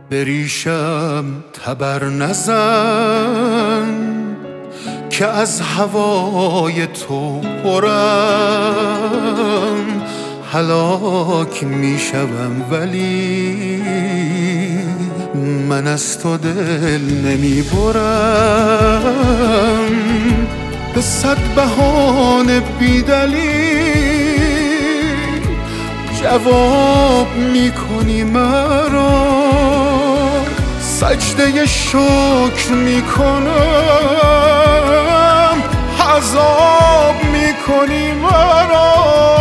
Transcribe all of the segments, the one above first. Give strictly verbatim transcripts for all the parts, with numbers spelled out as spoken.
بریشم تبر نزن که از هوای تو پرم، هلاک میشوم ولی من از تو دل نمیبرم. به صد بهانه بیدلیل جواب میکنی مرا، سجده شکر میکنم عذاب میکنی مرا.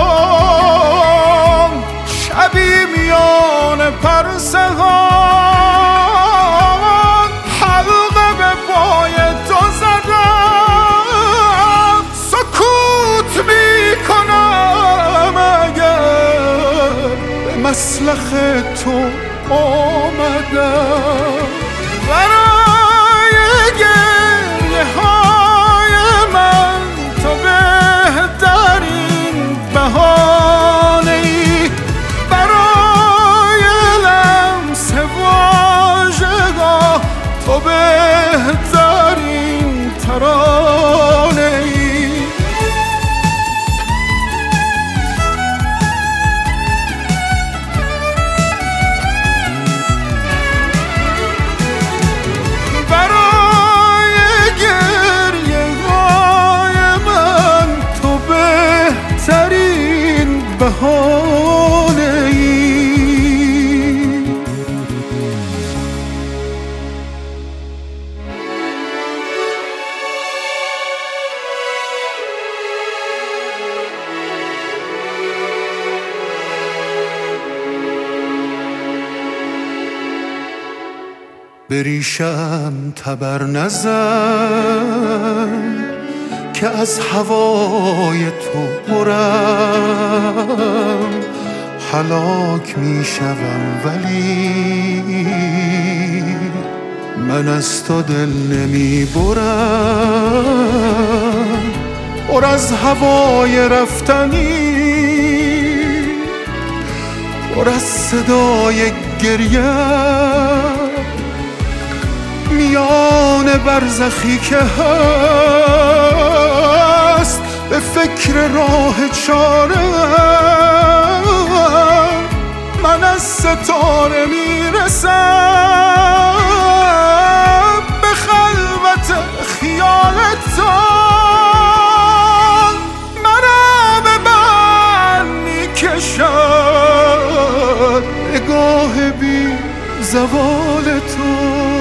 شبی میان پرسهان حلقه به پای تو زدم، سکوت میکنم اگر به مسلخ تو آمدم. برای گریه های من تو بهترین بهانه ای، برای لمس واژگاه تو بهترین ترانه ای. بهانه ای بریشم تبر نزن که از هوای تو پرم، هلاک میشوم ولی من از تو دل نمیبرم. پر از هوای رفتنی، پر از صدای گریه، میان برزخی که هست به فکر راه چاره، من از ستاره میرسم به خلوت خیال تو، مرا به بند میکشد نگاه بی زوال تو.